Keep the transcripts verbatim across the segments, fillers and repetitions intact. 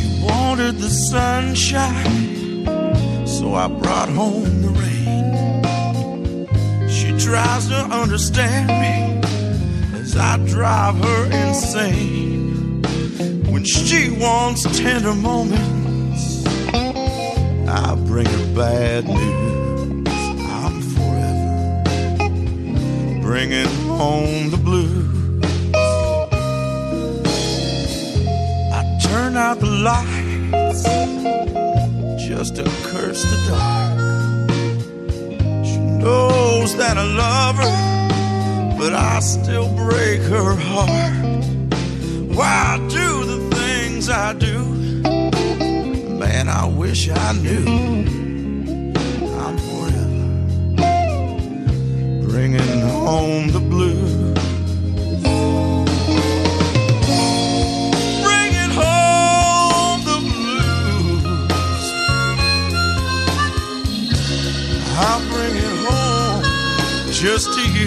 She wanted the sunshine, so I brought home the rain. She tries to understand me as I drive her insane. When she wants tender moments, I bring her bad news. I'm forever bringing home the blues. I turn out the lights just to curse the dark. She knows that I love her, but I still break her heart. Why I do the things I do, man, I wish I knew. I'm forever bringing home the blues. Bringing home the blues. I'll bring it home just to you.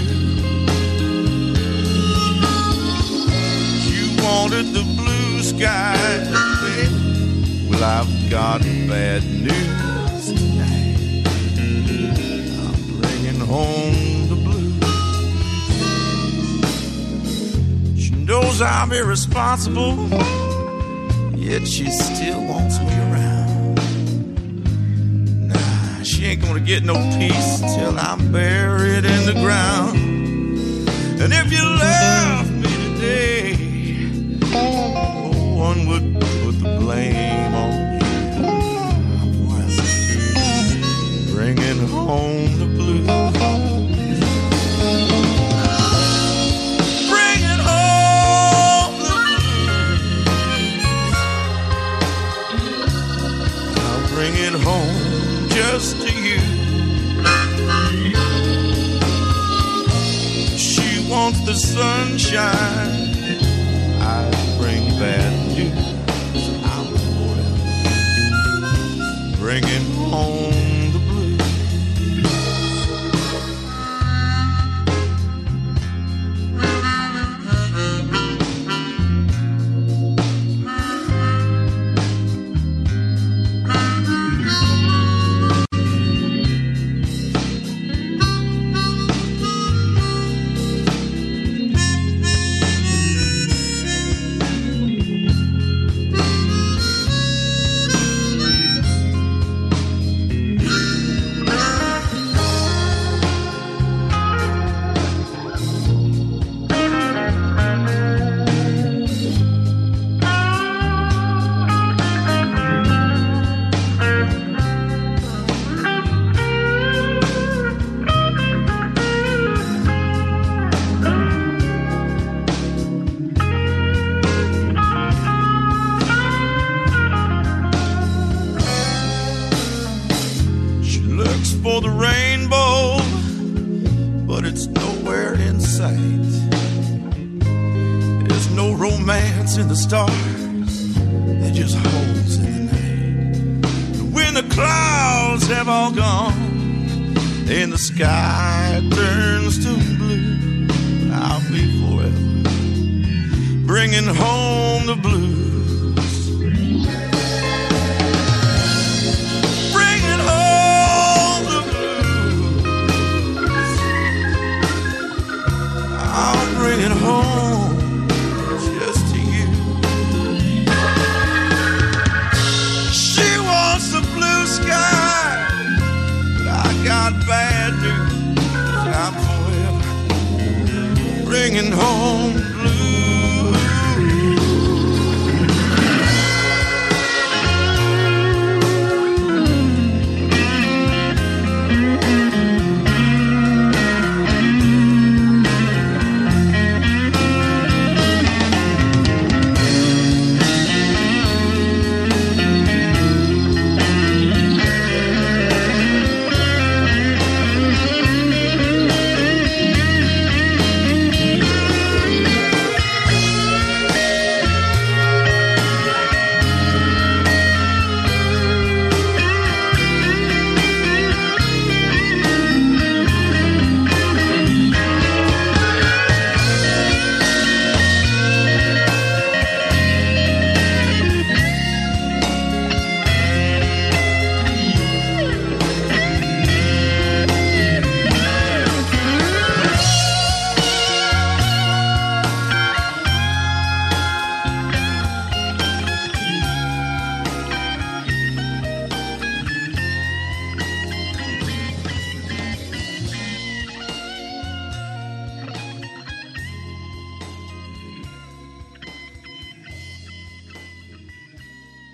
You wanted the blue skies, baby. Well, I've got bad news tonight. I'm bringing home the blues. She knows I'm irresponsible, yet she still wants me around. Nah, she ain't gonna get no peace till I'm buried in the ground. And if you left me today, no one would put the blame on you. I'm forever bringing home the blues. Bringing home the blues. I'll bring it home just to you. She wants the sunshine, I bring bad news. I'm forever bringing home the blues. For the rainbow, but it's nowhere in sight. There's no romance in the stars, they're just holes in the night. When the clouds have all gone and the sky turns to blue, I'll be forever bringing home the blues. Bring it home just to you. She wants the blue sky, but I got bad news. I'm forever bringing home